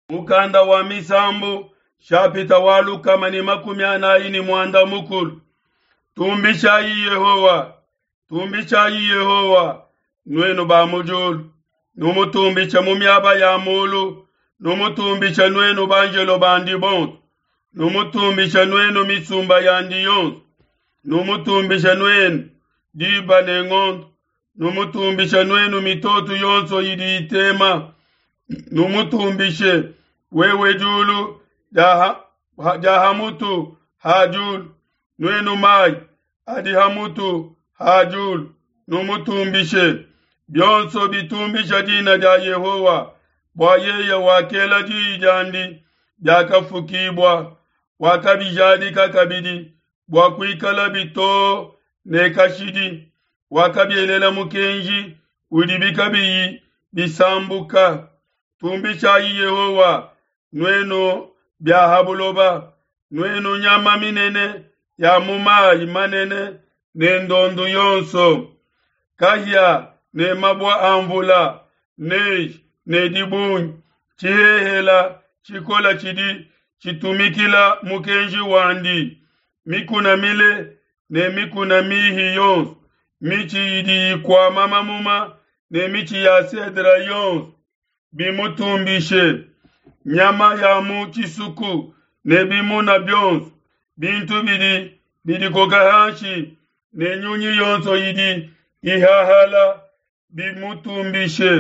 Mukanda wa misambu shapita waluka mani makumi anaini mwanda mukulu. Tumbisha Yehova nwenu ba mujulu. Numutumbisha mumyaba ya mulu. Numutumbisha nwenu banjelo bandi bontu. Numutumbisha nwenu mitsumba yandi yonsu. Numutumbisha nwenu diba nengondo. Numutumbisha nwenu mitotu yonso yidi itema. Numutumbishe wewe julu jahamutu hajulu. Nwenu mai adihamutu hajulu. Numutumbishe byonso bitumbisha jina ja Yehova. Bwa yeye wakela jijandi jakafukibwa wakabijadi kakabidi bwa kuikala bito nekashidi wakabyelela mukenji udibikabiyi bisambuka. Tumbisha Yehova nweno byahabuloba nweno nyama minene ya mumayi manene nendondo yonso kahya ne mabwa amvula ne dibunyi chihehela chikola chidi chitumikila mukenji wandi mikuna mile ne mikuna mihi yonsu michi yidi kwa mama muma ne michi ya sedra yonsu bimutumbishe nyama ya mu chisuku ne bimuna byonsu bintu bidi kokahanshi ne nyunyi yonso yidi ihahala bimutumbishe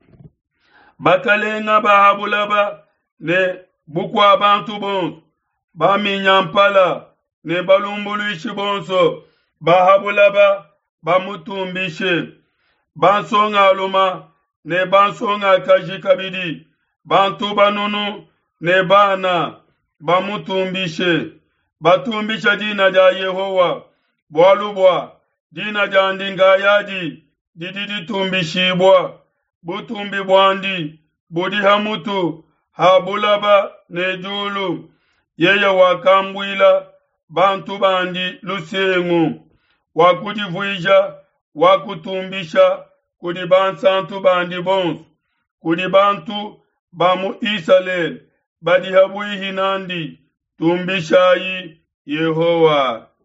bakalenga bahabulaba ne bukwa abantu bonso baminyampala ne balumbuluishi bonso bahabulaba bamutumbishe bansonga aluma ne bansonga kajikabidi bantu banunu ne bana bamutumbishe batumbisha dina ja Yehova bwalubwa dina ja ndingayadi dididi tumbishibwa butumbi bwandi budi hamutu habulaba ne julu yeye wakambwila bantu bandi lusengu wakudivuija wakutumbisha kudi bansantu bandi bonsu kudi bantu bamu Israel badi habuihi nandi tumbishayi Yehova.